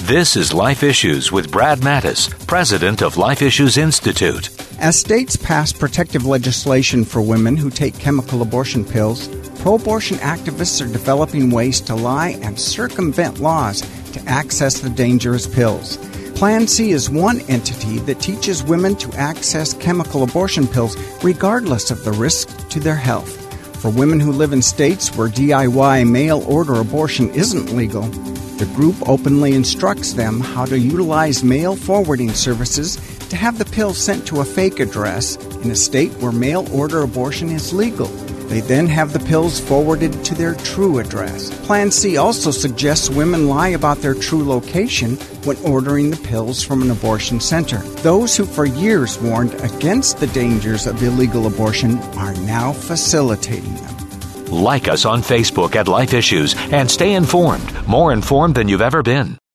This is Life Issues with Brad Mattis, president of Life Issues Institute. As states pass protective legislation for women who take chemical abortion pills, pro-abortion activists are developing ways to lie and circumvent laws to access the dangerous pills. Plan C is one entity that teaches women to access chemical abortion pills regardless of the risk to their health. For women who live in states where DIY mail-order abortion isn't legal, the group openly instructs them how to utilize mail forwarding services to have the pills sent to a fake address in a state where mail-order abortion is legal. They then have the pills forwarded to their true address. Plan C also suggests women lie about their true location when ordering the pills from an abortion center. Those who for years warned against the dangers of illegal abortion are now facilitating them. Like us on Facebook at Life Issues and stay informed, more informed than you've ever been.